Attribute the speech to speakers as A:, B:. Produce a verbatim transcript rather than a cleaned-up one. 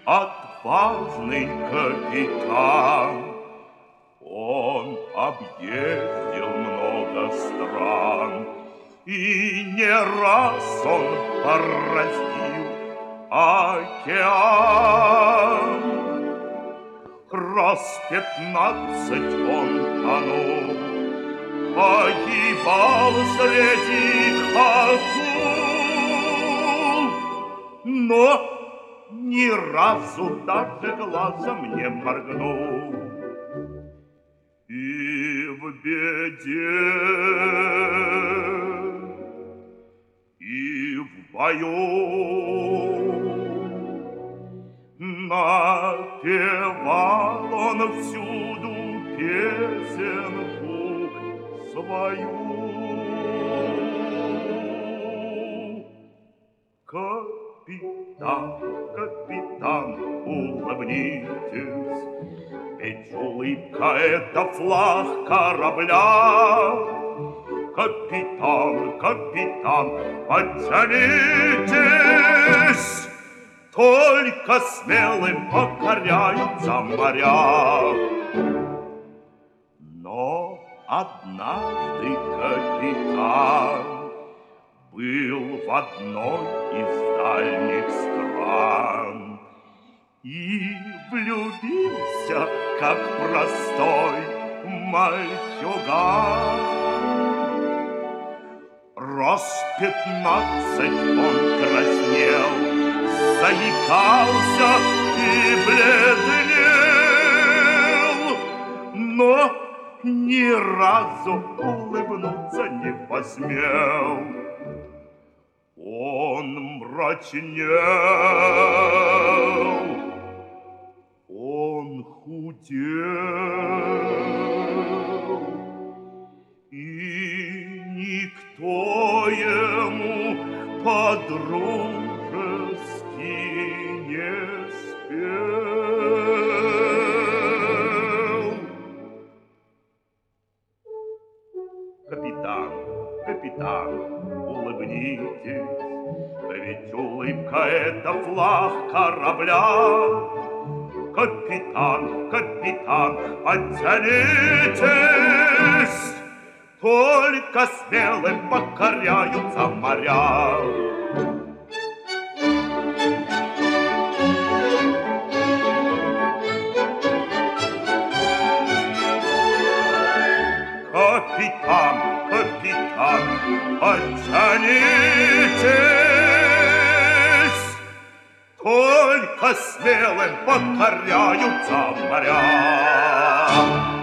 A: отважный капитан. Он объездил много стран, и не раз он бороздил океан. Раз пятнадцать он тонул, погибал среди акул, но ни разу даже глазом не моргнул. И в беде, и в бою напевал он всюду песенку свою. Капитан, капитан, улыбнитесь, ведь улыбка — это флаг корабля. Капитан, капитан, подтянитесь, только смелым покоряются моря. Но однажды капитан был в одной из дальних стран и влюбился, как простой мальчуган. Раз пятнадцать он краснел, заикался и бледнел, но ни разу улыбнуться не посмел. Он мрачнел, он худел, и никто ему по-дружески не спел. Капитан, капитан, улыбнитесь, ведь улыбка — это флаг корабля. Капитан, капитан, подтянитесь, только смелым покоряются моря. Капитан, капитан, подтянитесь, только смелым покоряются моря.